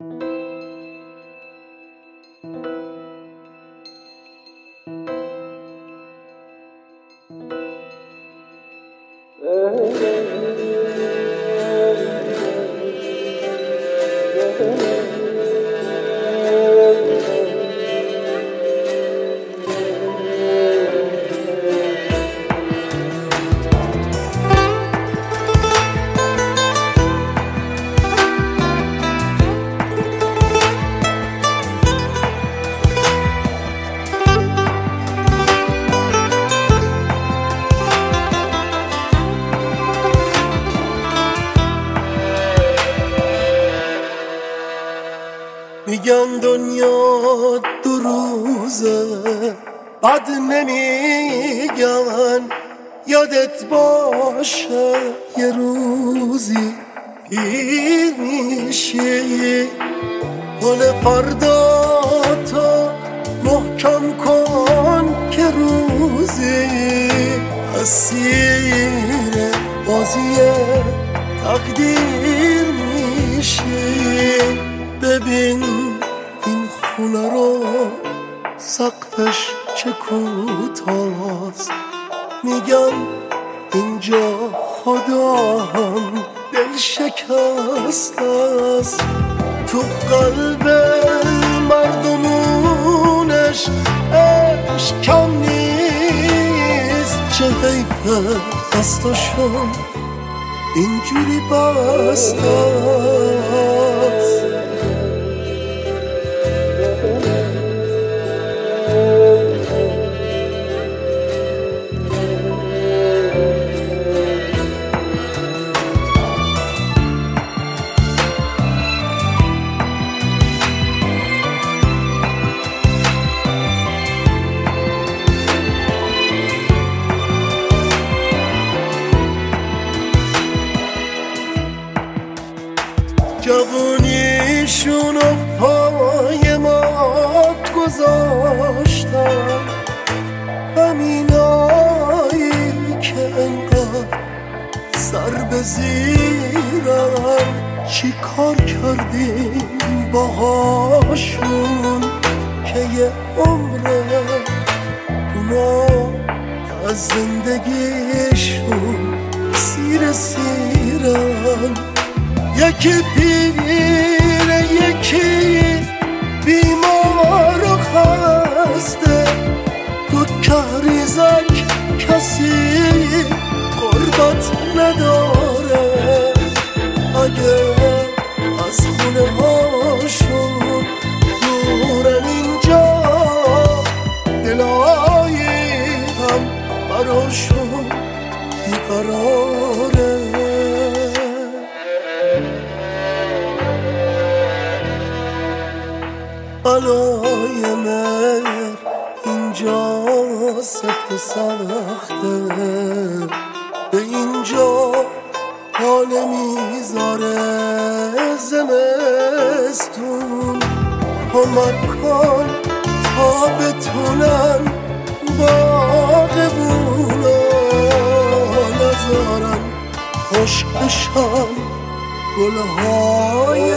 میگن دنیا دو روزه بد نمیگن، یادت باشه یه روزی پیر میشی. گل فردا تو محکم کن که روزی اسیر بازی تقدیر میشی. ببین این خونه رو سقفش چه کوتاست، میگم اینجا خدا هم دل شکست است. تو قلب مردمونش عشق کم نیست، چه حیفه دستاشون اینجوری بست است. جوونیشونو پای مات گذاشتن، همینایی که انقدر سر به زیرن. چی کار کردیم باهاشون که یه عمره اونا از زندگیشون سیر سیرن. یکی پیره یکی بیمار و خسته، تو کهریزک کسی قربت نداره. اگه از خونه هاشون دورن اینجا، دلایی هم براشون بیقراره. بلای مهر اینجا سفت و سخته، به اینجا حال میذاره زمستون. کمک کن تا بتونن باغبونا نذارن خشک بشن گلهای